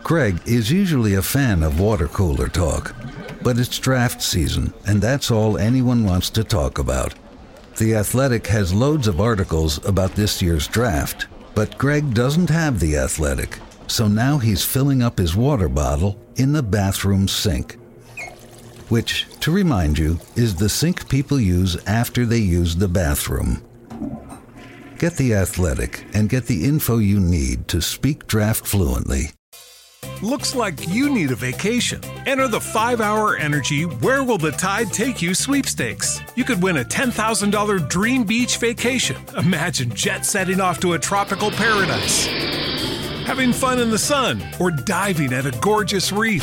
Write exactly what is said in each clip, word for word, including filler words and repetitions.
Greg is usually a fan of water cooler talk, but it's draft season, and that's all anyone wants to talk about. The Athletic has loads of articles about this year's draft, but Greg doesn't have The Athletic, so now he's filling up his water bottle in the bathroom sink, which, to remind you, is the sink people use after they use the bathroom. Get The Athletic and get the info you need to speak draft fluently. Looks like you need a vacation. Enter the five hour Energy Where Will the Tide Take You sweepstakes. You could win a ten thousand dollars dream beach vacation. Imagine jet setting off to a tropical paradise, having fun in the sun, or diving at a gorgeous reef.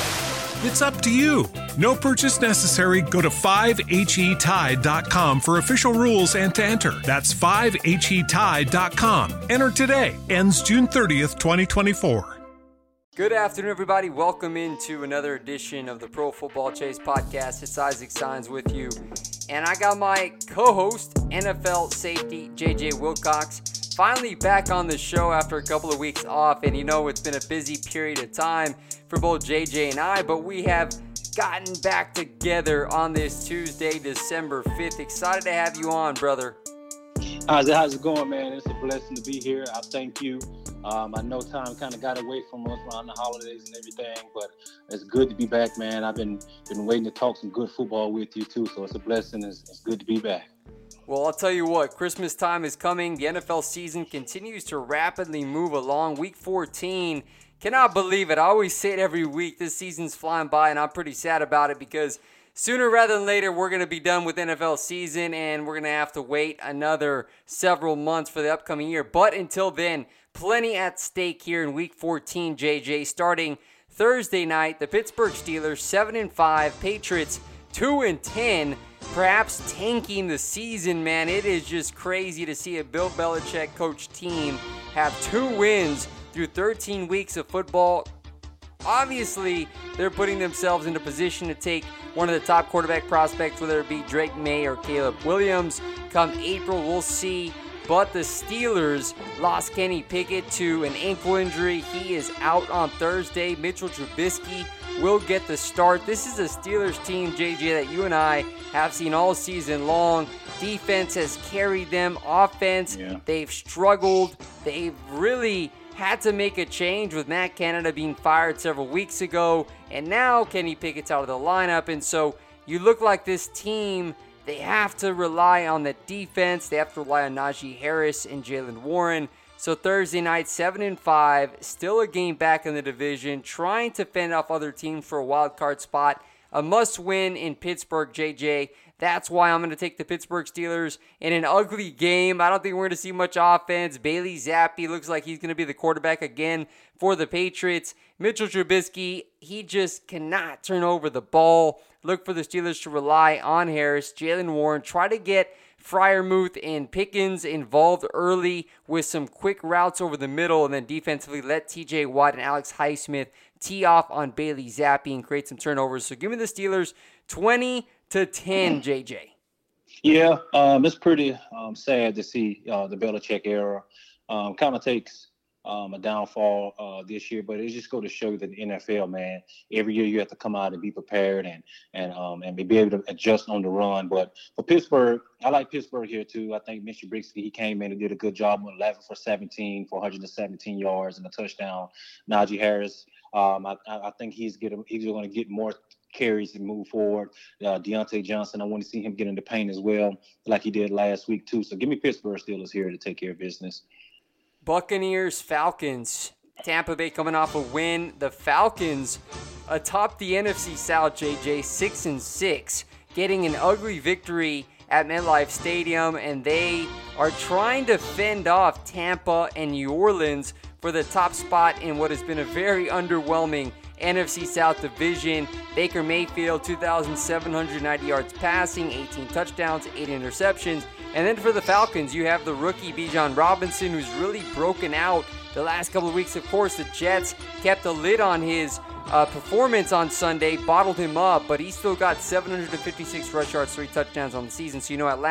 It's up to you. No purchase necessary. Go to five H E tide dot com for official rules and to enter. That's five H E tide dot com. Enter today. Ends June thirtieth, twenty twenty-four. Good afternoon, everybody. Welcome into another edition of the Pro Football Chase podcast. It's Isaac Signs with you. And I got my co-host, N F L safety, J J Wilcox, finally back on the show after a couple of weeks off. And you know, it's been a busy period of time for both J J and I, but we have gotten back together on this Tuesday, December fifth. Excited to have you on, brother. Isaac, how's it going, man? It's a blessing to be here. I thank you. Um, I know time kind of got away from us around the holidays and everything, but it's good to be back, man. I've been been waiting to talk some good football with you, too, so it's a blessing. It's, it's good to be back. Well, I'll tell you what, Christmas time is coming. The N F L season continues to rapidly move along. Week fourteen, cannot believe it. I always say it every week. This season's flying by, and I'm pretty sad about it because sooner rather than later, we're going to be done with N F L season, and we're going to have to wait another several months for the upcoming year. But until then, plenty at stake here in Week fourteen, J J. Starting Thursday night, the Pittsburgh Steelers, seven and five, Patriots, two and ten, perhaps tanking the season, man. It is just crazy to see a Bill Belichick coached team have two wins through thirteen weeks of football. Obviously, they're putting themselves in a position to take one of the top quarterback prospects, whether it be Drake May or Caleb Williams. Come April, we'll see. But the Steelers lost Kenny Pickett to an ankle injury. He is out on Thursday. Mitchell Trubisky will get the start. This is a Steelers team, J J, that you and I have seen all season long. Defense has carried them. Offense, yeah. They've struggled. They've really had to make a change with Matt Canada being fired several weeks ago. And now Kenny Pickett's out of the lineup. And so you look like this team, they have to rely on the defense. They have to rely on Najee Harris and Jaylen Warren. So Thursday night, seven and five, still a game back in the division, trying to fend off other teams for a wild card spot. A must-win in Pittsburgh, J J. That's why I'm going to take the Pittsburgh Steelers in an ugly game. I don't think we're going to see much offense. Bailey Zappi looks like he's going to be the quarterback again for the Patriots. Mitchell Trubisky, he just cannot turn over the ball. Look for the Steelers to rely on Harris, Jaylen Warren, try to get Freiermuth and Pickens involved early with some quick routes over the middle, and then defensively let T J Watt and Alex Highsmith tee off on Bailey Zappi and create some turnovers. So give me the Steelers twenty to ten, J J. Yeah, um, it's pretty um, sad to see uh, the Belichick era um, kind of takes um, a downfall uh, this year, but it just go to show you that the N F L, man, every year you have to come out and be prepared and and um, and be able to adjust on the run. But for Pittsburgh, I like Pittsburgh here too. I think Mitchell Trubisky, he came in and did a good job on eleven for seventeen, four hundred seventeen yards and a touchdown. Najee Harris, um, I, I think he's getting he's going to get more carries and move forward. Uh, Deontay Johnson, I want to see him get into paint as well, like he did last week too. So give me Pittsburgh Steelers here to take care of business. Buccaneers, Falcons. Tampa Bay coming off a win. The Falcons atop the N F C South, J J, six and six, getting an ugly victory at MetLife Stadium, and they are trying to fend off Tampa and New Orleans for the top spot in what has been a very underwhelming N F C South division. Baker Mayfield, two thousand seven hundred ninety yards passing, eighteen touchdowns, eight interceptions. And then for the Falcons, you have the rookie Bijan Robinson, who's really broken out the last couple of weeks. Of course, the Jets kept a lid on his uh, performance on Sunday, bottled him up, but he still got seven hundred fifty-six rush yards, three touchdowns on the season. So you know Atlanta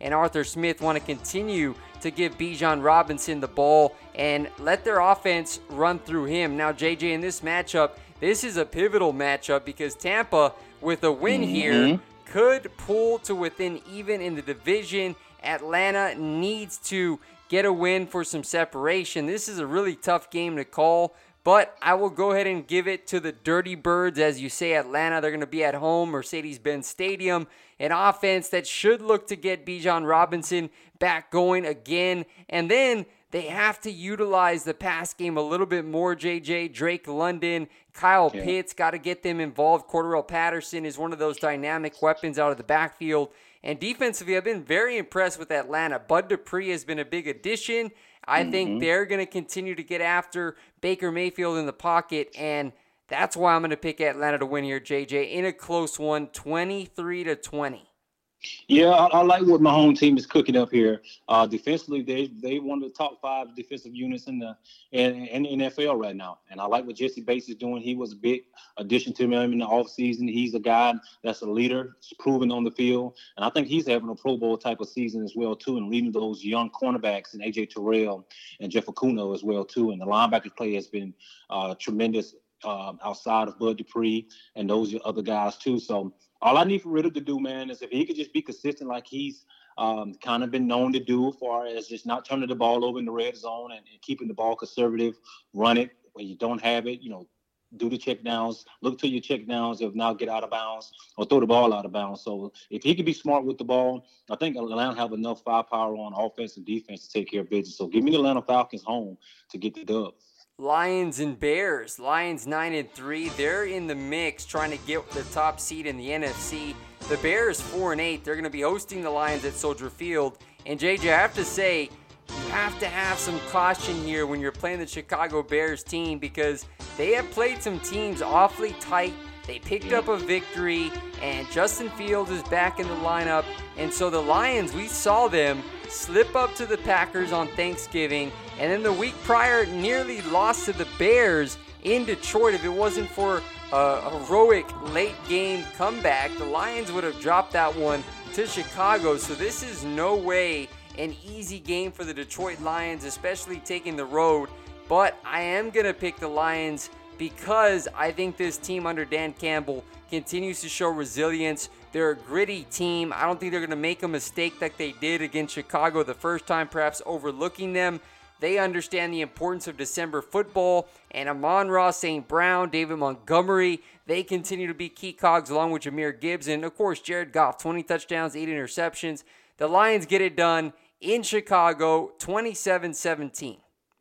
and Arthur Smith want to continue to give Bijan Robinson the ball and let their offense run through him. Now, J J, in this matchup, this is a pivotal matchup because Tampa, with a win mm-hmm. here, could pull to within even in the division. Atlanta needs to get a win for some separation. This is a really tough game to call, but I will go ahead and give it to the Dirty Birds. As you say, Atlanta, they're going to be at home, Mercedes-Benz Stadium, an offense that should look to get Bijan Robinson back going again. And then they have to utilize the pass game a little bit more, J J. Drake London, Kyle yeah. Pitts, got to get them involved. Cordarrelle Patterson is one of those dynamic weapons out of the backfield. And defensively, I've been very impressed with Atlanta. Bud Dupree has been a big addition. I mm-hmm. think they're going to continue to get after Baker Mayfield in the pocket, and that's why I'm going to pick Atlanta to win here, J J, in a close one, twenty-three to twenty. Yeah, I, I like what my home team is cooking up here. Uh, defensively, they they one of the top five defensive units in the in, in the N F L right now, and I like what Jesse Bates is doing. He was a big addition to him in the offseason. He's a guy that's a leader, proven on the field, and I think he's having a Pro Bowl type of season as well too, and leading those young cornerbacks and A J Terrell and Jeff Okuno as well too. And the linebacker play has been uh, tremendous uh, outside of Bud Dupree and those other guys too. So all I need for Ridder to do, man, is if he could just be consistent like he's um, kind of been known to do as far as just not turning the ball over in the red zone and, and keeping the ball conservative, run it when you don't have it, you know, do the check downs, look to your check downs, if not get out of bounds or throw the ball out of bounds. So if he could be smart with the ball, I think Atlanta have enough firepower on offense and defense to take care of business. So give me the Atlanta Falcons home to get the dub. Lions and Bears. Lions nine and three. They're in the mix trying to get the top seed in the N F C. The Bears four and eight. They're going to be hosting the Lions at Soldier Field. And J J, I have to say, you have to have some caution here when you're playing the Chicago Bears team because they have played some teams awfully tight. They picked up a victory, and Justin Fields is back in the lineup. And so the Lions, we saw them slip up to the Packers on Thanksgiving, and then the week prior nearly lost to the Bears in Detroit. If it wasn't for a heroic late game comeback, the Lions would have dropped that one to Chicago. So this is no way an easy game for the Detroit Lions, especially taking the road. But I am going to pick the Lions because I think this team under Dan Campbell continues to show resilience. They're a gritty team. I don't think they're going to make a mistake like they did against Chicago the first time, perhaps overlooking them. They understand the importance of December football, and Amon-Ra Saint Brown, David Montgomery, they continue to be key cogs along with Jahmyr Gibbs, and of course Jared Goff, twenty touchdowns, eight interceptions. The Lions get it done in Chicago, twenty-seven seventeen.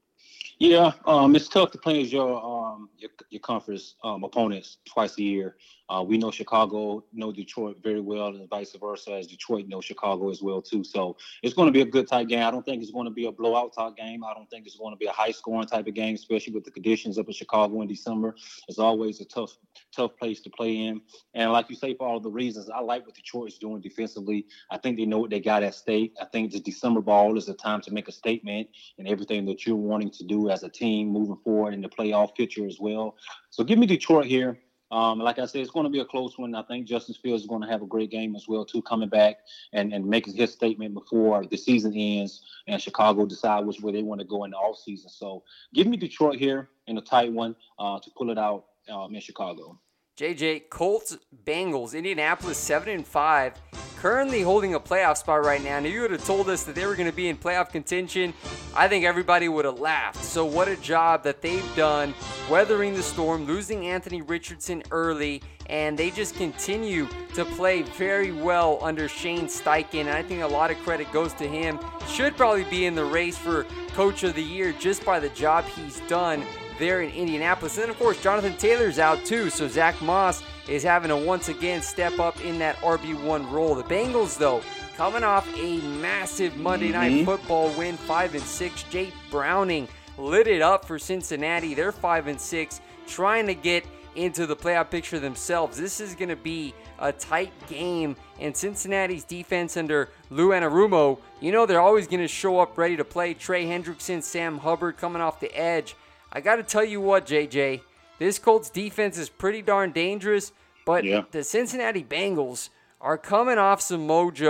Yeah, um, it's tough to play as your um, your, your conference um, opponents twice a year. Uh, we know Chicago, know Detroit very well, and vice versa, as Detroit knows Chicago as well, too. So it's going to be a good tight game. I don't think it's going to be a blowout type game. I don't think it's going to be a high-scoring type of game, especially with the conditions up in Chicago in December. It's always a tough, tough place to play in. And like you say, for all the reasons, I like what Detroit's doing defensively. I think they know what they got at stake. I think the December ball is a time to make a statement in everything that you're wanting to do as a team moving forward in the playoff picture as well. So give me Detroit here. Um, like I said, it's going to be a close one. I think Justin Fields is going to have a great game as well, too, coming back and, and making his statement before the season ends and Chicago decide which way they want to go in the offseason. So give me Detroit here in a tight one uh, to pull it out um, in Chicago. J J, Colts, Bengals, Indianapolis seven and five, currently holding a playoff spot right now. And if you would have told us that they were going to be in playoff contention, I think everybody would have laughed. So what a job that they've done weathering the storm, losing Anthony Richardson early, and they just continue to play very well under Shane Steichen. And I think a lot of credit goes to him. Should probably be in the race for Coach of the Year just by the job he's done there in Indianapolis. And then, of course, Jonathan Taylor's out too, so Zach Moss is having to once again step up in that R B one role. The Bengals, though, coming off a massive Monday Night mm-hmm. Football win, five and six. Jake Browning lit it up for Cincinnati. They're five and six, trying to get into the playoff picture themselves. This is going to be a tight game, and Cincinnati's defense under Lou Anarumo, you know they're always going to show up ready to play. Trey Hendrickson, Sam Hubbard coming off the edge. I got to tell you what, J J, this Colts defense is pretty darn dangerous, but yeah. the Cincinnati Bengals are coming off some mojo.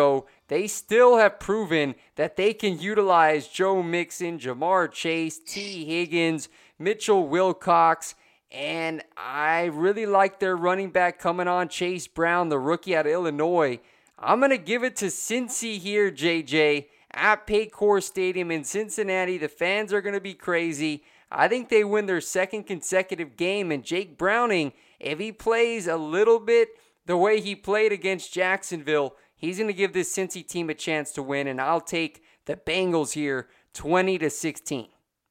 they still have proven that they can utilize Joe Mixon, Jamar Chase, T. Higgins, Mitchell Wilcox, and I really like their running back coming on, Chase Brown, the rookie out of Illinois. I'm going to give it to Cincy here, J J, at Paycor Stadium in Cincinnati. The fans are going to be crazy. I think they win their second consecutive game, and Jake Browning, if he plays a little bit the way he played against Jacksonville, he's going to give this Cincy team a chance to win, and I'll take the Bengals here, twenty to sixteen.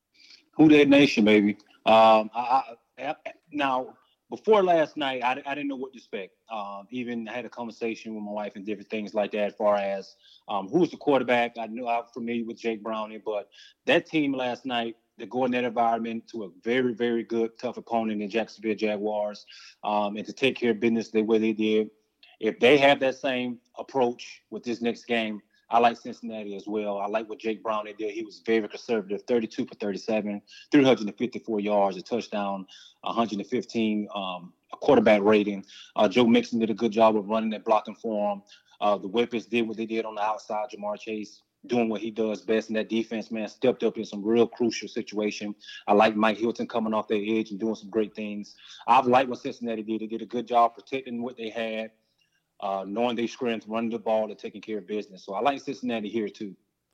Who that nation, baby? Um, I, I, now, before last night, I, I didn't know what to expect. Um, even I had a conversation with my wife and different things like that as far as um, who's the quarterback. I knew I'm familiar with Jake Browning, but that team last night, to go in that environment to a very, very good, tough opponent in Jacksonville Jaguars, um, and to take care of business the way they did. If they have that same approach with this next game, I like Cincinnati as well. I like what Jake Browning did. He was very conservative, thirty-two for thirty-seven, three hundred fifty-four yards, a touchdown, one hundred fifteen um, a quarterback rating. Uh, Joe Mixon did a good job of running that blocking for him. Uh, the weapons did what they did on the outside. Jamar Chase doing what he does best, and that defense, man, stepped up in some real crucial situation. I like Mike Hilton coming off their edge and doing some great things. I've liked what Cincinnati did. They did a good job protecting what they had, uh, knowing their strength, running the ball, and taking care of business. So I like Cincinnati here too.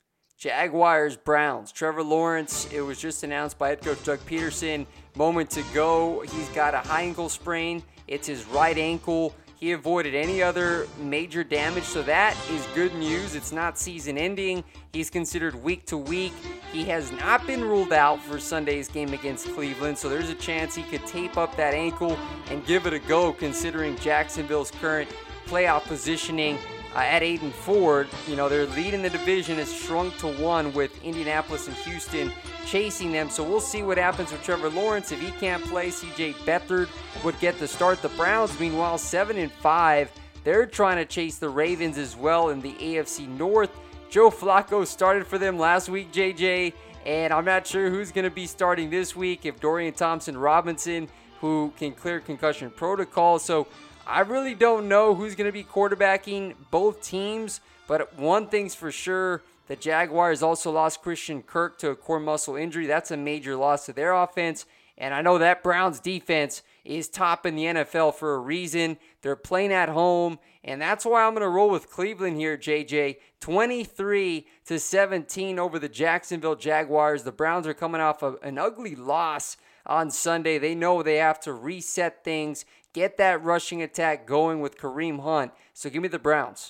Jaguars, Browns. Trevor Lawrence, it was just announced by head coach Doug Peterson moments ago. He's got a high ankle sprain. It's his right ankle. He avoided any other major damage, so that is good news. It's not season ending. He's considered week to week. He has not been ruled out for Sunday's game against Cleveland, so there's a chance he could tape up that ankle and give it a go, considering Jacksonville's current playoff positioning uh, at eight and four. You know, their lead in the division has shrunk to one with Indianapolis and Houston chasing them. So we'll see what happens with Trevor Lawrence. If he can't play, C J Beathard would get the start. The Browns, meanwhile, seven and five. They're trying to chase the Ravens as well in the A F C North. Joe Flacco started for them last week, J J, and I'm not sure who's going to be starting this week, if Dorian Thompson-Robinson, who can clear concussion protocol. So I really don't know who's going to be quarterbacking both teams, but one thing's for sure, the Jaguars also lost Christian Kirk to a core muscle injury. That's a major loss to their offense. And I know that Browns defense is top in the N F L for a reason. They're playing at home, and that's why I'm going to roll with Cleveland here, J J. twenty-three to seventeen over the Jacksonville Jaguars. The Browns are coming off of an ugly loss on Sunday. They know they have to reset things, get that rushing attack going with Kareem Hunt. So give me the Browns.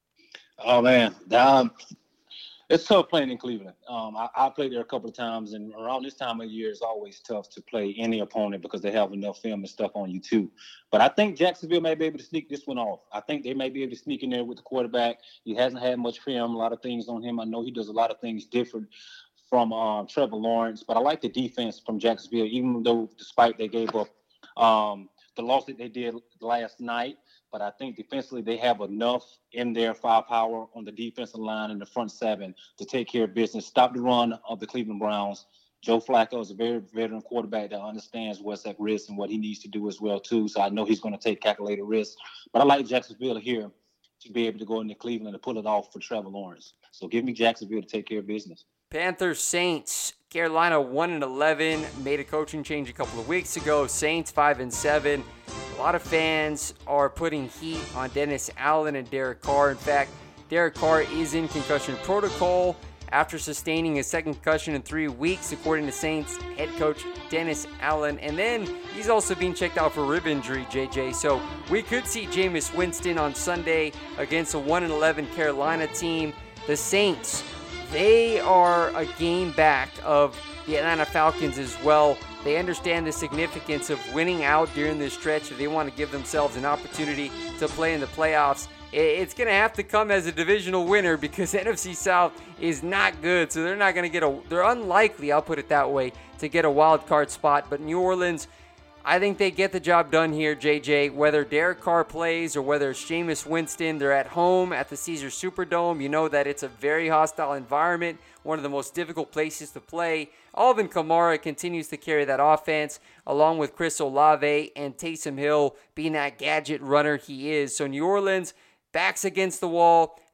Oh, man. Um, it's tough playing in Cleveland. Um, I, I played there a couple of times, and around this time of year, it's always tough to play any opponent because they have enough film and stuff on you, too. But I think Jacksonville may be able to sneak this one off. I think they may be able to sneak in there with the quarterback. He hasn't had much film, a lot of things on him. I know he does a lot of things different from uh, Trevor Lawrence, but I like the defense from Jacksonville, even though despite they gave up um, the loss that they did last night. But I think defensively they have enough in their firepower on the defensive line and the front seven to take care of business, stop the run of the Cleveland Browns. Joe Flacco is a very veteran quarterback that understands what's at risk and what he needs to do as well, too. So I know he's going to take calculated risks. But I like Jacksonville here to be able to go into Cleveland and pull it off for Trevor Lawrence. So give me Jacksonville to take care of business. Panthers, Saints. Carolina one and eleven, made a coaching change a couple of weeks ago. Saints five and seven. A lot of fans are putting heat on Dennis Allen and Derek Carr. In fact, Derek Carr is in concussion protocol after sustaining a second concussion in three weeks, according to Saints head coach Dennis Allen. And then he's also being checked out for rib injury, J J. So we could see Jameis Winston on Sunday against a one and eleven Carolina team. The Saints, they are a game back of the Atlanta Falcons as well. They understand the significance of winning out during this stretch if they want to give themselves an opportunity to play in the playoffs. It's going to have to come as a divisional winner because N F C South is not good, so they're not going to get a, they're unlikely, I'll put it that way, to get a wild card spot. But New Orleans, I think they get the job done here, J J. Whether Derek Carr plays or whether it's Jameis Winston, they're at home at the Caesars Superdome. You know that it's a very hostile environment, one of the most difficult places to play. Alvin Kamara continues to carry that offense, along with Chris Olave and Taysom Hill being that gadget runner he is. So New Orleans, backs against the wall.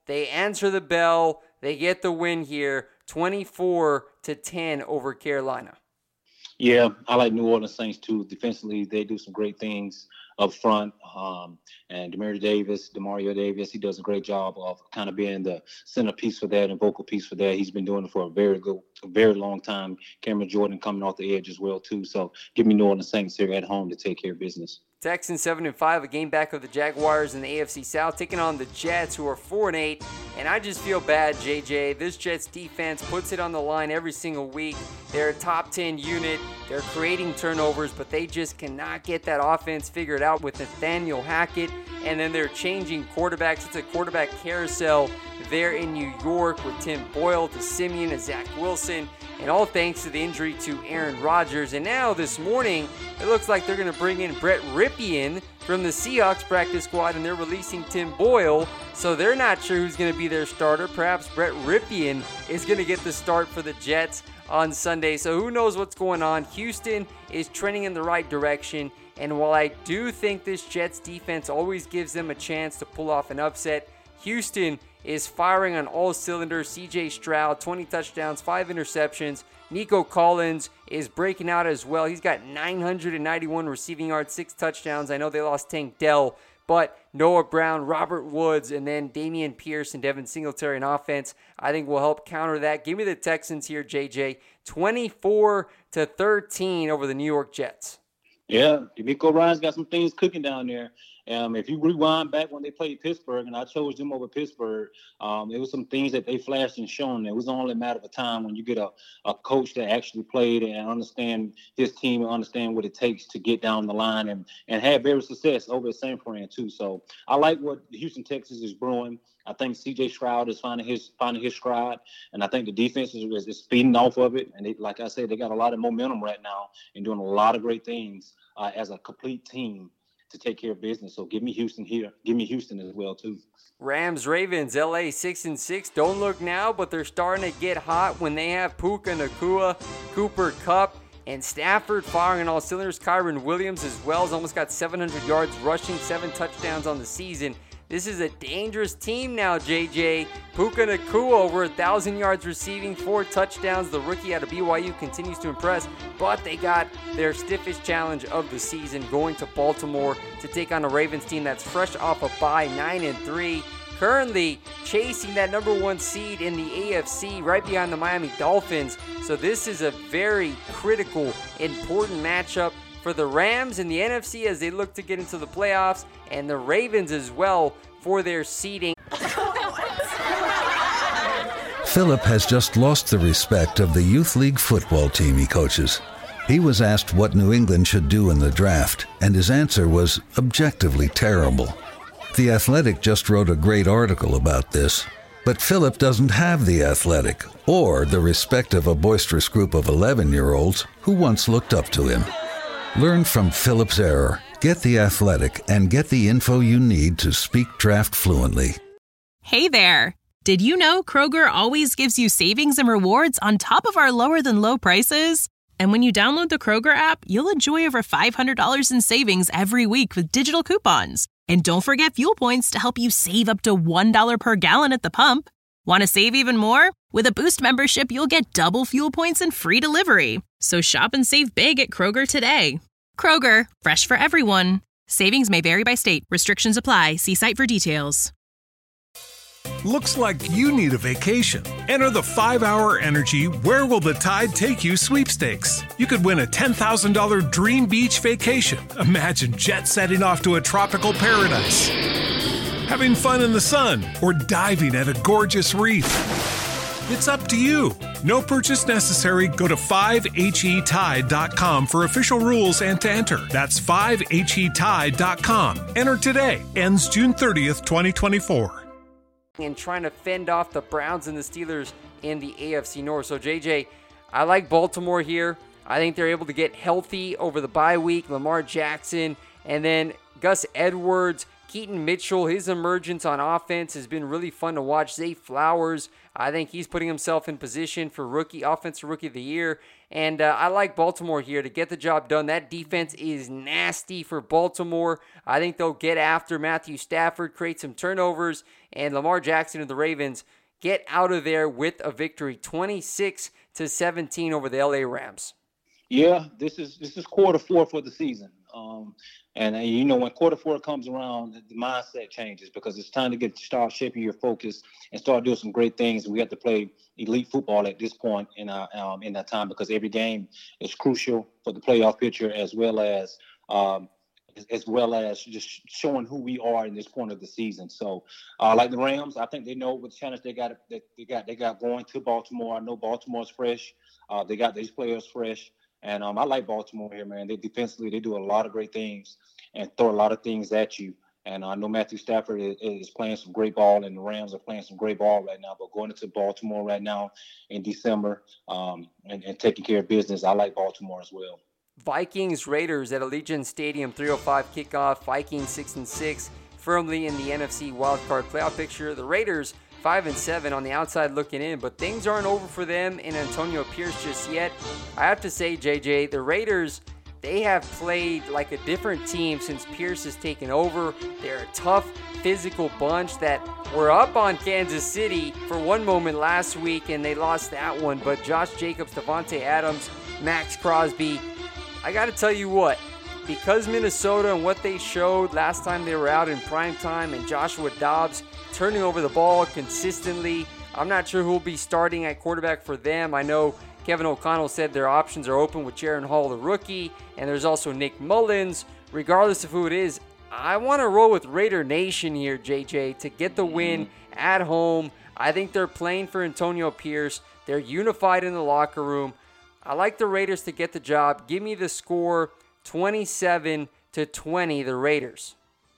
They answer the bell. They get the win here, twenty-four to ten over Carolina. Yeah, I like New Orleans Saints too. Defensively, they do some great things up front. Um, and Demario Davis, Demario Davis, he does a great job of kind of being the centerpiece for that and vocal piece for that. He's been doing it for a very good, a very long time. Cameron Jordan coming off the edge as well too. So give me New Orleans Saints here at home to take care of business. Texans seven and five, a game back of the Jaguars in the A F C South, taking on the Jets, who are four and eight. And I just feel bad, J J. This Jets defense puts it on the line every single week. They're a top ten unit. They're creating turnovers, but they just cannot get that offense figured out with Nathaniel Hackett. And then they're changing quarterbacks. It's a quarterback carousel there in New York with Tim Boyle to Simeon and Zach Wilson. And all thanks to the injury to Aaron Rodgers. And now this morning, it looks like they're going to bring in Brett Ripien from the Seahawks practice squad, and they're releasing Tim Boyle. So they're not sure who's going to be their starter. Perhaps Brett Ripien is going to get the start for the Jets on Sunday. So who knows what's going on. Houston is trending in the right direction. And while I do think this Jets defense always gives them a chance to pull off an upset, Houston is firing on all cylinders. C J Stroud, twenty touchdowns, five interceptions. Nico Collins is breaking out as well. He's got nine hundred ninety-one receiving yards, six touchdowns. I know they lost Tank Dell, but Noah Brown, Robert Woods, and then Damian Pierce and Devin Singletary in offense, I think will help counter that. Give me the Texans here, J J. twenty-four to thirteen over the New York Jets. Yeah, DeMeco Ryans got some things cooking down there. Um, if you rewind back when they played Pittsburgh, and I chose them over Pittsburgh, um, it was some things that they flashed and shown. It was only a matter of a time when you get a, a coach that actually played and understand his team and understand what it takes to get down the line and, and have very success over at San Fran too. So I like what Houston Texans is brewing. I think C J Stroud is finding his finding his stride, and I think the defense is, is, is feeding off of it. And they, like I said, they got a lot of momentum right now and doing a lot of great things uh, as a complete team to take care of business. So give me Houston here. Give me Houston as well too. Rams, Ravens, L A six and six. Don't look now, but they're starting to get hot when they have Puka Nacua, Cooper Kupp, and Stafford firing on all cylinders. Kyron Williams as well has almost got seven hundred yards rushing, seven touchdowns on the season. This is a dangerous team now, J J. Puka Nacua over one thousand yards receiving, four touchdowns. The rookie out of B Y U continues to impress, but they got their stiffest challenge of the season going to Baltimore to take on a Ravens team that's fresh off a bye, nine and three. Currently chasing that number one seed in the A F C right behind the Miami Dolphins. So this is a very critical, important matchup for the Rams in the N F C as they look to get into the playoffs, and the Ravens as well for their seeding. Philip has just lost the respect of the youth league football team he coaches. He was asked what New England should do in the draft, and his answer was objectively terrible. The Athletic just wrote a great article about this, but Philip doesn't have the Athletic or the respect of a boisterous group of eleven-year-olds who once looked up to him. Learn from Philip's error, get the Athletic, and get the info you need to speak draft fluently. Hey there! Did you know Kroger always gives you savings and rewards on top of our lower-than-low prices? And when you download the Kroger app, you'll enjoy over five hundred dollars in savings every week with digital coupons. And don't forget fuel points to help you save up to one dollar per gallon at the pump. Want to save even more? With a Boost membership, you'll get double fuel points and free delivery. So shop and save big at Kroger today. Kroger, fresh for everyone. Savings may vary by state. Restrictions apply. See site for details. Looks like you need a vacation. Enter the five hour Energy Where Will the Tide Take You sweepstakes. You could win a ten thousand dollars dream beach vacation. Imagine jet setting off to a tropical paradise, having fun in the sun, or diving at a gorgeous reef. It's up to you. No purchase necessary. Go to five H E tide dot com for official rules and to enter. That's five H E tide dot com. Enter today. Ends June thirtieth, twenty twenty-four. And trying to fend off the Browns and the Steelers in the A F C North. So, J J, I like Baltimore here. I think they're able to get healthy over the bye week. Lamar Jackson, and then Gus Edwards, Keaton Mitchell, his emergence on offense has been really fun to watch. Zay Flowers, I think he's putting himself in position for rookie offensive rookie of the year. And uh, I like Baltimore here to get the job done. That defense is nasty for Baltimore. I think they'll get after Matthew Stafford, create some turnovers, and Lamar Jackson and the Ravens get out of there with a victory, twenty-six to seventeen over the L A Rams. Yeah, this is this is quarter four for the season. Um, and, uh, you know, when quarter four comes around, the mindset changes because it's time to get start shaping your focus and start doing some great things. We have to play elite football at this point in our, um, in that time because every game is crucial for the playoff picture as well as um, as well as just showing who we are in this point of the season. So, uh, like the Rams, I think they know what challenge they got that they got they got going to Baltimore. I know Baltimore's fresh. Uh, they got these players fresh. And um, I like Baltimore here, man. They defensively, they do a lot of great things and throw a lot of things at you. And I know Matthew Stafford is, is playing some great ball, and the Rams are playing some great ball right now. But going into Baltimore right now in December um, and, and taking care of business, I like Baltimore as well. Vikings Raiders at Allegiant Stadium, three oh five kickoff. Vikings six and six, firmly in the N F C wildcard playoff picture. The Raiders five and seven on the outside looking in, but things aren't over for them in Antonio Pierce just yet. I have to say, J J, the Raiders, they have played like a different team since Pierce has taken over. They're a tough, physical bunch that were up on Kansas City for one moment last week, and they lost that one. But Josh Jacobs, Devontae Adams, Max Crosby, I got to tell you what, because Minnesota and what they showed last time they were out in prime time, and Joshua Dobbs turning over the ball consistently, I'm not sure who will be starting at quarterback for them. I know Kevin O'Connell said their options are open with Jaron Hall, the rookie, and there's also Nick Mullins. Regardless of who it is, I want to roll with Raider Nation here, J J, to get the win at home. I think they're playing for Antonio Pierce. They're unified in the locker room. I like the Raiders to get the job. Give me the score, twenty-seven to twenty, the Raiders.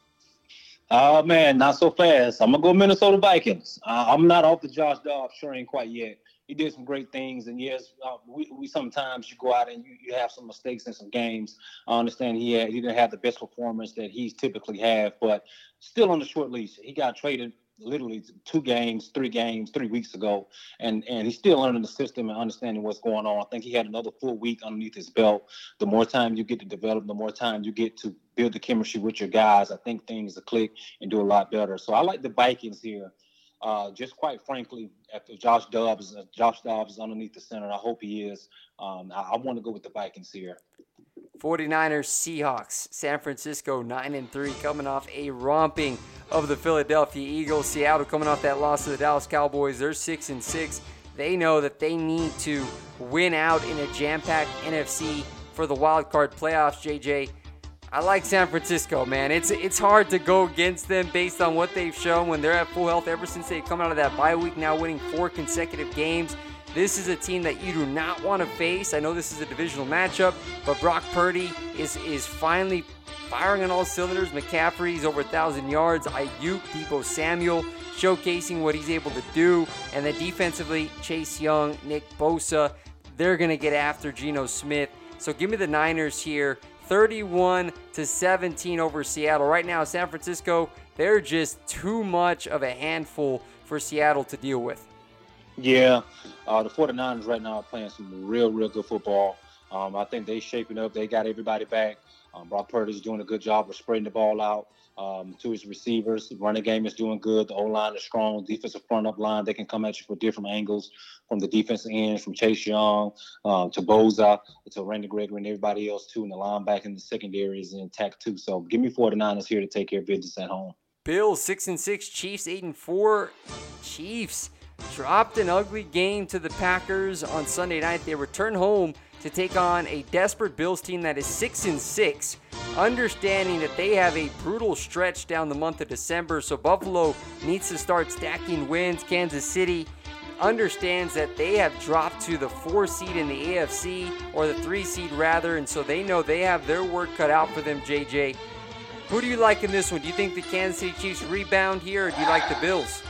Oh, man, not so fast. I'm going to go Minnesota Vikings. Uh, I'm not off the Josh Dobbs train quite yet. He did some great things, and yes, uh, we, we sometimes you go out and you, you have some mistakes in some games. I understand he had, he didn't have the best performance that he's typically have, but still on the short leash. He got traded literally two games, three games, three weeks ago, and and he's still learning the system and understanding what's going on. I think he had another full week underneath his belt. The more time you get to develop, the more time you get to build the chemistry with your guys, I think things will click and do a lot better. So I like the Vikings here. Uh, just quite frankly, after Josh Dobbs, uh, Josh Dobbs is underneath the center. I hope he is. Um, I, I want to go with the Vikings here. forty-niners, Seahawks, San Francisco nine and three, coming off a romping of the Philadelphia Eagles. Seattle coming off that loss to the Dallas Cowboys. They're six and six. They know that they need to win out in a jam-packed N F C for the wild card playoffs, J J. I like San Francisco, man. It's it's hard to go against them based on what they've shown when they're at full health ever since they come out of that bye week, now winning four consecutive games. This is a team that you do not want to face. I know this is a divisional matchup, but Brock Purdy is, is finally firing on all cylinders. McCaffrey's over one thousand yards. Ayuk, Deebo Samuel showcasing what he's able to do. And then defensively, Chase Young, Nick Bosa, they're going to get after Geno Smith. So give me the Niners here, thirty-one to seventeen over Seattle. Right now, San Francisco, they're just too much of a handful for Seattle to deal with. Yeah, uh, the forty-niners right now are playing some real, real good football. Um, I think they're shaping up. They got everybody back. Um, Brock Purdy's doing a good job of spreading the ball out um, to his receivers. The running game is doing good. The O-line is strong. Defensive front up line, they can come at you from different angles, from the defensive ends, from Chase Young uh, to Boza to Randy Gregory and everybody else, too. And the linebacker in the secondary is intact, too. So give me forty-niners here to take care of business at home. Bills six and six, Chiefs eight and four. Chiefs dropped an ugly game to the Packers on Sunday night. They return home to take on a desperate Bills team that is six and six, understanding that they have a brutal stretch down the month of December. So Buffalo needs to start stacking wins. Kansas City understands that they have dropped to the four seed in the A F C, or the three seed rather, and so they know they have their work cut out for them, J J. Who do you like in this one? Do you think the Kansas City Chiefs rebound here, or do you like the Bills?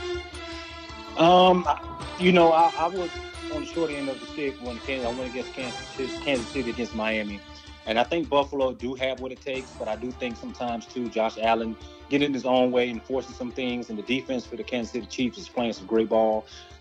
Um, you know, I, I was on the short end of the stick when Kansas, I went against Kansas, Kansas City against Miami. And I think Buffalo do have what it takes, but I do think sometimes, too, Josh Allen getting his own way and forcing some things. And the defense for the Kansas City Chiefs is playing some great ball.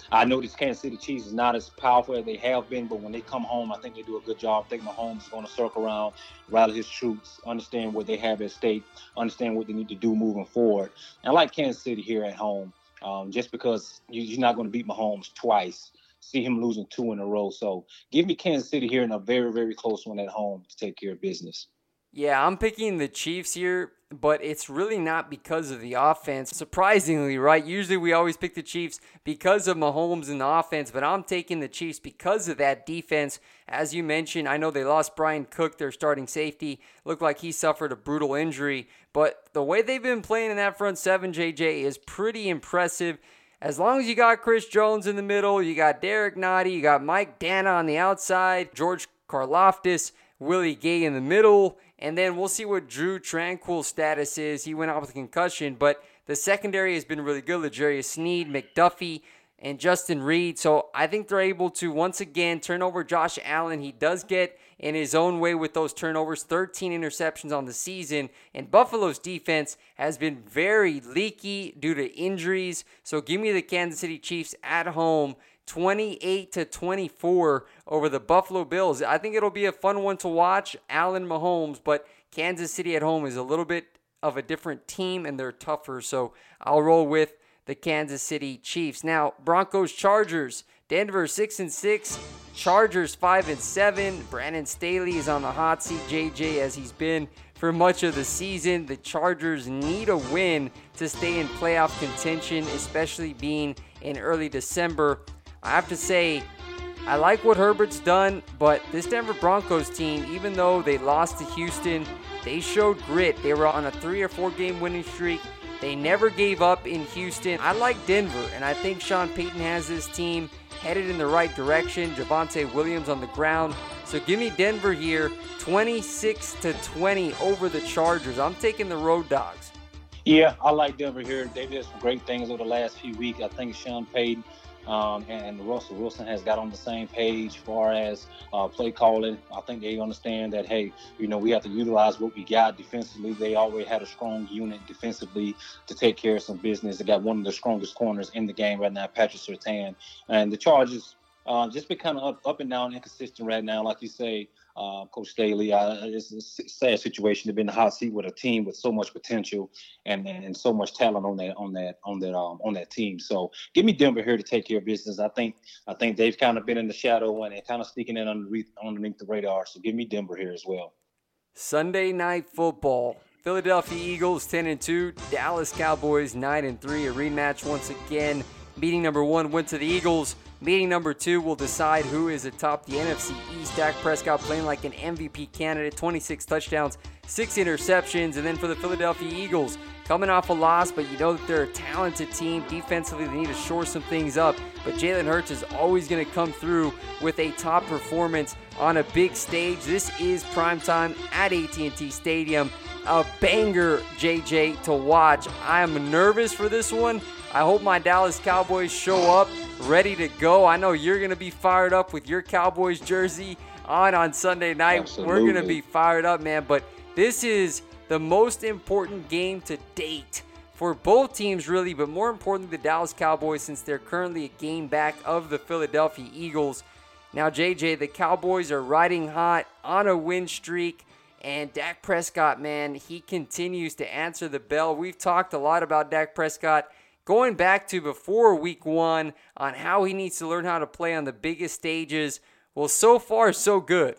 I know this Kansas City Chiefs is not as powerful as they have been, but when they come home, I think they do a good job. I think Mahomes is going to circle around, rally his troops, understand what they have at stake, understand what they need to do moving forward. And I like Kansas City here at home, um, just because you, you're not going to beat Mahomes twice. See him losing two in a row. So give me Kansas City here in a very, very close one at home to take care of business. Yeah, I'm picking the Chiefs here, but it's really not because of the offense. Surprisingly, right? Usually we always pick the Chiefs because of Mahomes and the offense, but I'm taking the Chiefs because of that defense. As you mentioned, I know they lost Brian Cook, their starting safety. Looked like he suffered a brutal injury, but the way they've been playing in that front seven, J J, is pretty impressive. As long as you got Chris Jones in the middle, you got Derek Nottie, you got Mike Dana on the outside, George Karlaftis, Willie Gay in the middle, and then we'll see what Drew Tranquill's status is. He went out with a concussion, but the secondary has been really good. L'Jarius Sneed, McDuffie, and Justin Reed. So I think they're able to, once again, turn over Josh Allen. He does get in his own way with those turnovers, thirteen interceptions on the season. And Buffalo's defense has been very leaky due to injuries. So give me the Kansas City Chiefs at home, twenty-eight to twenty-four over the Buffalo Bills. I think it'll be a fun one to watch, Allen Mahomes, but Kansas City at home is a little bit of a different team and they're tougher. So I'll roll with the Kansas City Chiefs. Now, Broncos Chargers. Denver six and six, Chargers five and seven. Brandon Staley is on the hot seat, J J, as he's been for much of the season. The Chargers need a win to stay in playoff contention, especially being in early December. I have to say, I like what Herbert's done, but this Denver Broncos team, even though they lost to Houston, they showed grit. They were on a three or four game winning streak. They never gave up in Houston. I like Denver, and I think Sean Payton has this team headed in the right direction. Javonte Williams on the ground. So give me Denver here, twenty-six to twenty over the Chargers. I'm taking the Road Dogs. Yeah, I like Denver here. They've done some great things over the last few weeks. I think Sean Payton um, and Russell Wilson has got on the same page as far as uh, play calling. I think they understand that, hey, you know, we have to utilize what we got defensively. They already had a strong unit defensively to take care of some business. They got one of the strongest corners in the game right now, Patrick Surtain. And the Chargers uh, just been kind of up, up and down, inconsistent right now. Like you say, uh, Coach Staley, uh, it's a sad situation to be in the hot seat with a team with so much potential and, and, and so much talent on that on that on that um, on that team. So give me Denver here to take care of business. I think I think they've kind of been in the shadow and kind of sneaking in underneath underneath the radar. So give me Denver here as well. Sunday Night Football. Philadelphia Eagles ten and two, Dallas Cowboys nine and three. A rematch once again. Meeting number one went to the Eagles. Meeting number two will decide who is atop the N F C East. Dak Prescott playing like an M V P candidate, twenty-six touchdowns, six interceptions. And then for the Philadelphia Eagles, coming off a loss, but you know that they're a talented team. Defensively, they need to shore some things up. But Jalen Hurts is always going to come through with a top performance on a big stage. This is primetime at A T and T Stadium. A banger, J J, to watch. I am nervous for this one. I hope my Dallas Cowboys show up ready to go. I know you're going to be fired up with your Cowboys jersey on on Sunday night. Absolutely. We're going to be fired up, man. But this is the most important game to date for both teams, really, but more importantly, the Dallas Cowboys, since they're currently a game back of the Philadelphia Eagles. Now, J J, the Cowboys are riding hot on a win streak. And Dak Prescott, man, he continues to answer the bell. We've talked a lot about Dak Prescott going back to before week one on how he needs to learn how to play on the biggest stages. Well, so far, so good.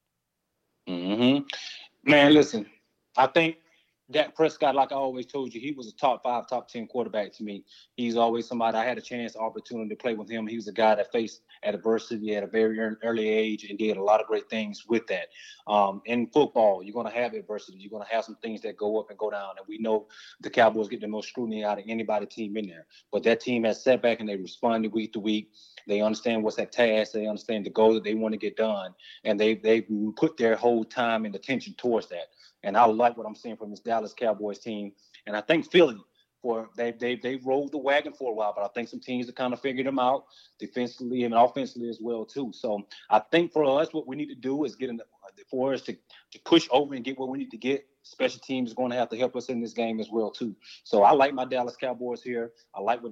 Mm-hmm. Man, listen, I think Dak Prescott, like I always told you, he was a top five, top ten quarterback to me. He's always somebody I had a chance, opportunity to play with him. He was a guy that faced adversity at a very early age and did a lot of great things with that. Um, in football, you're going to have adversity. You're going to have some things that go up and go down. And we know the Cowboys get the most scrutiny out of anybody team in there. But that team has setback and they responded week to week. They understand what's at task. They understand the goal that they want to get done. And they they put their whole time and attention towards that. And I like what I'm seeing from this Dallas Cowboys team. And I think Philly, for they they they rolled the wagon for a while, but I think some teams have kind of figured them out defensively and offensively as well too. So I think for us, what we need to do is get in the, for us to, to push over and get what we need to get. Special teams is going to have to help us in this game as well too. So I like my Dallas Cowboys here. I like what Dak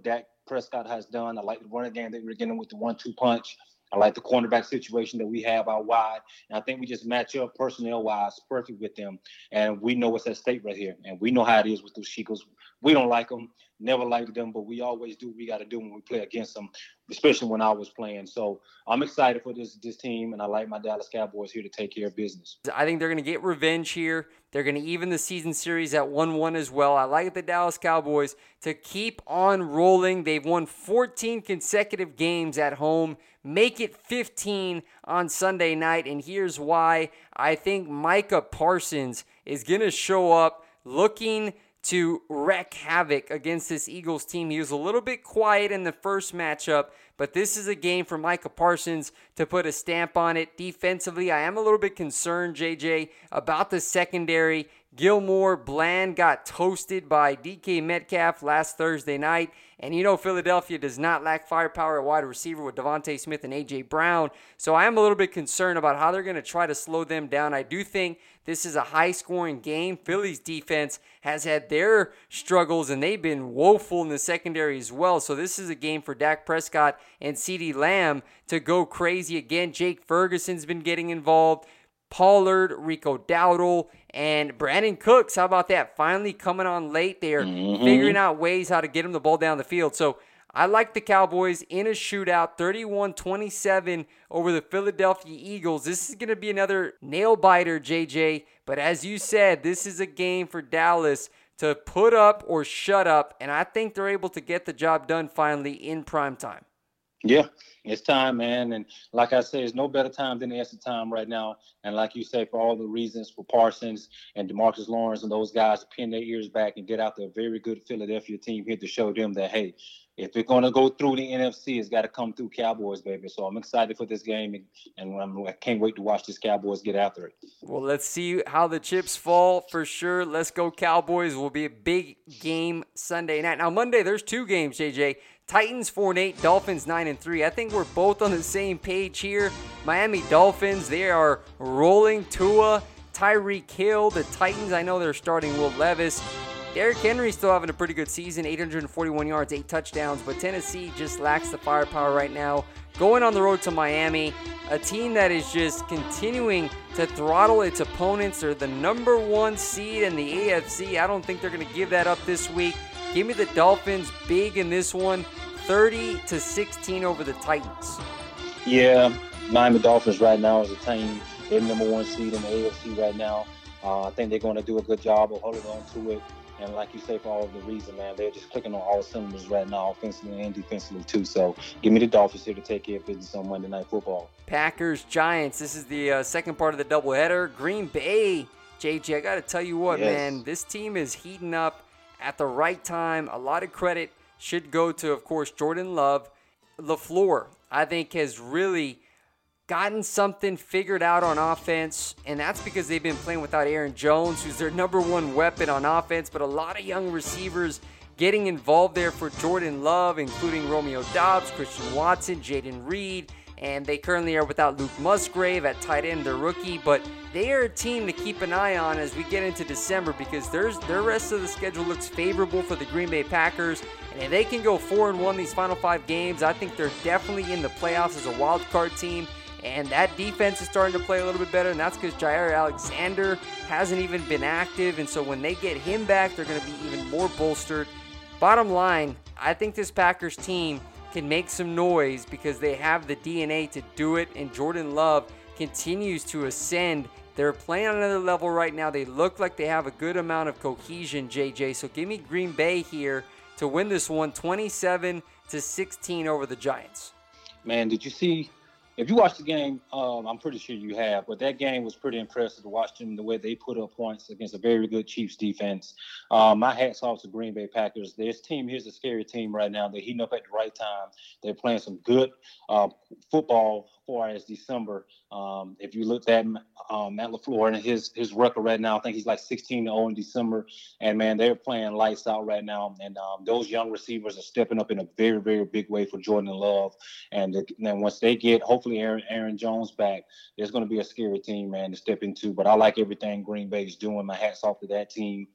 Prescott has done. I like the running game that we're getting with the one two punch. I like the cornerback situation that we have out wide. And I think we just match up personnel-wise perfect with them. And we know what's at stake right here. And we know how it is with those Chicos. We don't like them, never liked them, but we always do what we got to do when we play against them, especially when I was playing. So I'm excited for this this team, and I like my Dallas Cowboys here to take care of business. I think they're going to get revenge here. They're going to even the season series at one one as well. I like the Dallas Cowboys to keep on rolling. They've won fourteen consecutive games at home. Make it fifteen on Sunday night, and here's why. I think Micah Parsons is going to show up looking to wreak havoc against this Eagles team. He was a little bit quiet in the first matchup, but this is a game for Micah Parsons to put a stamp on it. Defensively, I am a little bit concerned, J J, about the secondary. Gilmore, Bland got toasted by D K Metcalf last Thursday night. And you know Philadelphia does not lack firepower at wide receiver with Devontae Smith and A J. Brown. So I am a little bit concerned about how they're going to try to slow them down. I do think this is a high-scoring game. Philly's defense has had their struggles, and they've been woeful in the secondary as well. So this is a game for Dak Prescott and CeeDee Lamb to go crazy again. Jake Ferguson's been getting involved. Pollard, Rico Dowdle, and Brandon Cooks. How about that? Finally coming on late. They are mm-hmm. figuring out ways how to get him the ball down the field. So I like the Cowboys in a shootout, thirty-one twenty-seven over the Philadelphia Eagles. This is going to be another nail-biter, J J. But as you said, this is a game for Dallas to put up or shut up, and I think they're able to get the job done finally in prime time. Yeah, it's time, man. And like I said, there's no better time than the extra time right now. And like you say, for all the reasons for Parsons and DeMarcus Lawrence and those guys to pin their ears back and get out the very good Philadelphia team here to show them that, hey, if we're going to go through the N F C, it's got to come through Cowboys, baby. So I'm excited for this game, and, and I'm, I can't wait to watch this Cowboys get after it. Well, let's see how the chips fall for sure. Let's go Cowboys. Will be a big game Sunday night. Now, Monday, there's two games, J J. Titans four and eight, Dolphins nine and three. I think we're both on the same page here. Miami Dolphins, they are rolling. Tua, Tyreek Hill. The Titans, I know they're starting Will Levis. Derrick Henry still having a pretty good season, eight hundred forty-one yards, eight touchdowns, but Tennessee just lacks the firepower right now. Going on the road to Miami, a team that is just continuing to throttle its opponents. They're the number one seed in the A F C. I don't think they're going to give that up this week. Give me the Dolphins big in this one, thirty to sixteen over the Titans. Yeah, Miami Dolphins right now is a team. They're number one seed in the A F C right now. Uh, I think they're going to do a good job of holding on to it. And like you say, for all of the reason, man, they're just clicking on all cylinders right now, offensively and defensively too. So give me the Dolphins here to take care of business on Monday Night Football. Packers, Giants. This is the uh, second part of the doubleheader. Green Bay, J J, I got to tell you what, yes. man, this team is heating up at the right time. A lot of credit should go to, of course, Jordan Love. LaFleur, I think, has really gotten something figured out on offense, and that's because they've been playing without Aaron Jones, who's their number one weapon on offense, but a lot of young receivers getting involved there for Jordan Love, including Romeo Doubs, Christian Watson, Jaden Reed, and they currently are without Luke Musgrave at tight end, their rookie, but they are a team to keep an eye on as we get into December because there's, their rest of the schedule looks favorable for the Green Bay Packers, and if they can go four and one these final five games, I think they're definitely in the playoffs as a wild card team. And that defense is starting to play a little bit better, and that's because Jair Alexander hasn't even been active, and so when they get him back, they're going to be even more bolstered. Bottom line, I think this Packers team can make some noise because they have the D N A to do it, and Jordan Love continues to ascend. They're playing on another level right now. They look like they have a good amount of cohesion, J J, so give me Green Bay here to win this one, twenty-seven to sixteen over the Giants. Man, did you see... If you watch the game, um, I'm pretty sure you have, but that game was pretty impressive to watch them, the way they put up points against a very good Chiefs defense. Um, my hat's off to Green Bay Packers. This team here's a scary team right now. They're heating up at the right time. They're playing some good uh, football as far as December. Um, if you looked at um, Matt LaFleur and his his record right now, I think he's like sixteen to oh in December. And, man, they're playing lights out right now. And um, those young receivers are stepping up in a very, very big way for Jordan Love. And then once they get, hopefully, Aaron, Aaron Jones back, there's going to be a scary team, man, to step into. But I like everything Green Bay is doing. My hat's off to that team.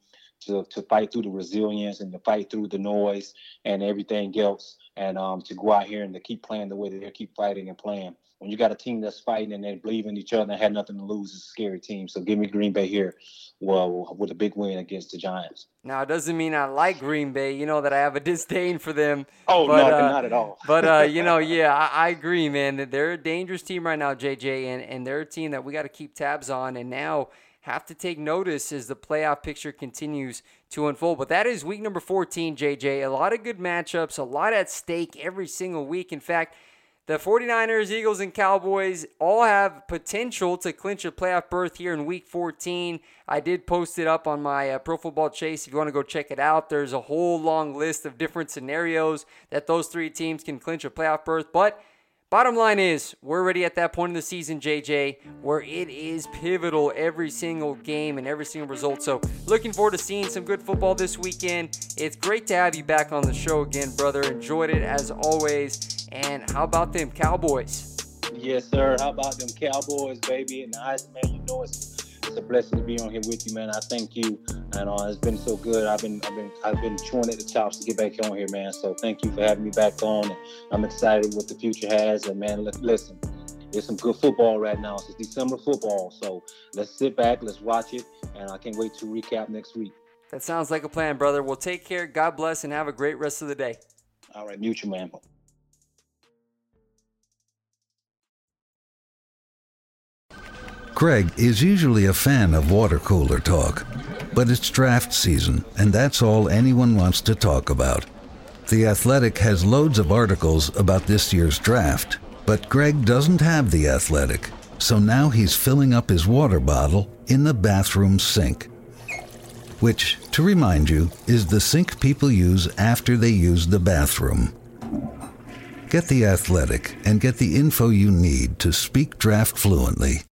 to, to fight through the resilience and to fight through the noise and everything else, and um, to go out here and to keep playing the way they keep fighting and playing. When you got a team that's fighting and they believe in each other and had nothing to lose, it's a scary team. So give me Green Bay here, well, with a big win against the Giants. Now, it doesn't mean I like Green Bay. You know that I have a disdain for them. Oh, but, no, uh, not at all. but, uh, you know, yeah, I, I agree, man. They're a dangerous team right now, J J, and, and they're a team that we got to keep tabs on and now have to take notice as the playoff picture continues to unfold. But that is week number fourteen, J J. A lot of good matchups, a lot at stake every single week. In fact, the 49ers, Eagles, and Cowboys all have potential to clinch a playoff berth here in Week fourteen. I did post it up on my uh, Pro Football Chase. If you want to go check it out, there's a whole long list of different scenarios that those three teams can clinch a playoff berth. But bottom line is, we're already at that point in the season, J J, where it is pivotal every single game and every single result. So looking forward to seeing some good football this weekend. It's great to have you back on the show again, brother. Enjoyed it as always. And how about them Cowboys? Yes, sir. How about them Cowboys, baby? And I, man, you know it's, it's a blessing to be on here with you, man. I thank you, and uh, it's been so good. I've been, I've been, I've been chewing at the chops to get back on here, man. So thank you for having me back on. And I'm excited what the future has. And man, listen, there's some good football right now. It's December football, so let's sit back, let's watch it, and I can't wait to recap next week. That sounds like a plan, brother. Well, take care. God bless, and have a great rest of the day. All right, mute you, man. Greg is usually a fan of water cooler talk, but it's draft season, and that's all anyone wants to talk about. The Athletic has loads of articles about this year's draft, but Greg doesn't have The Athletic, so now he's filling up his water bottle in the bathroom sink. Which, to remind you, is the sink people use after they use the bathroom. Get The Athletic and get the info you need to speak draft fluently